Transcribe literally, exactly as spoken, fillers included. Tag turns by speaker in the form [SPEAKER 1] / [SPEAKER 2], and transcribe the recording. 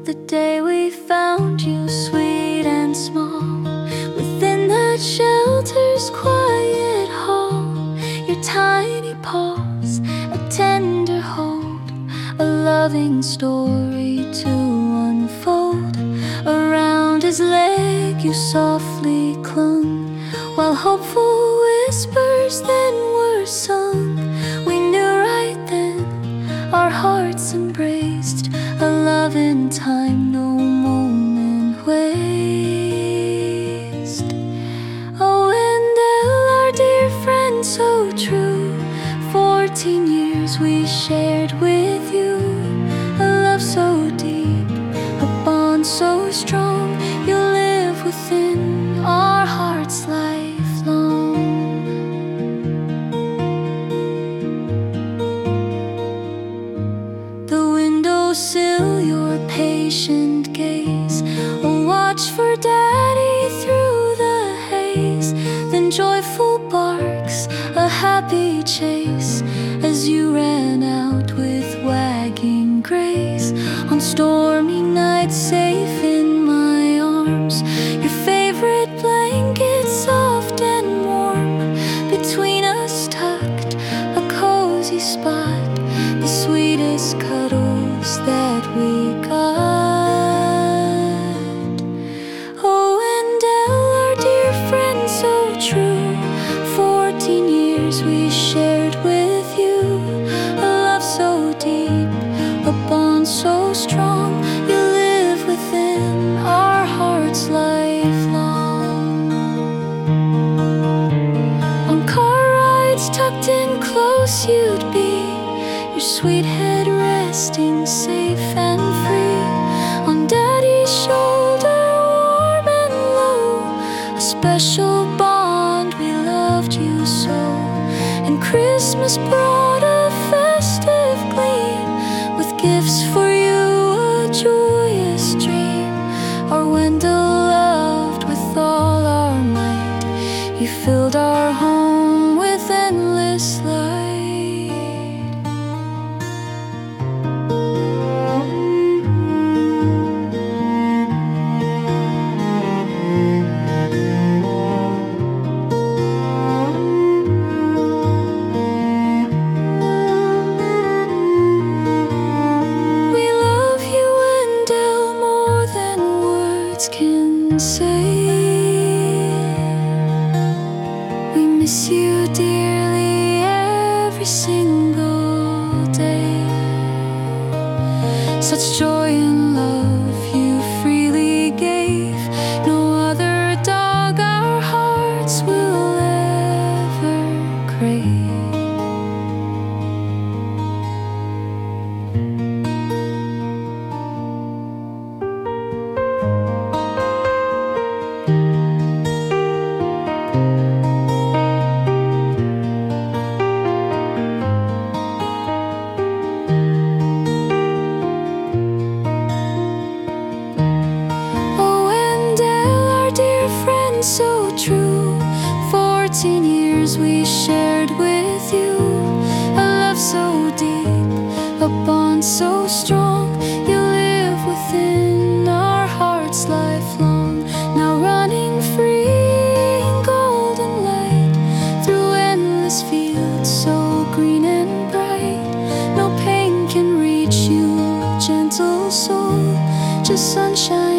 [SPEAKER 1] The day we found you, sweet and small, within that shelter's quiet hall. Your tiny paws, a tender hold, a loving story to unfold. Around his leg you softly clung, while hopeful whispers then were sung. We knew right then, our hearts embraced, a love in time, no moment waste. Oh, Wendell, our dear friend, so true. Fourteen years we shared with you, a love so deep, a bond so strong. You live within our hearts lifelong. The windowsill, your patient gaze, a watch for Daddy through the haze. Then joyful barks, a happy chase, as you ran out with wagging grace. On stormy nights, safe in my arms, your favorite blanket soft and warm. Between us tucked, a cozy spot, the sweetest cuddles that we got. Oh, Wendell, our dear friend, so true. Fourteen years we shared with you, a love so deep, a bond so strong. You live within our hearts lifelong. On car rides tucked in close you'd be, your sweet head resting safe and free. On Daddy's shoulder, warm and low, a special bond, we loved you so. And Christmas brought a festive gleam, with gifts for you, a joyous dream. Our Wendell loved with all our might, you filled our home with endless light. Can say we miss you dearly every single day. Such joy and love you freely gave, no other dog our hearts will ever crave. So true. Fourteen years we shared with you, a love so deep, a bond so strong. You live within our hearts lifelong. Now running free in golden light, through endless fields so green and bright. No pain can reach you, gentle soul, just sunshine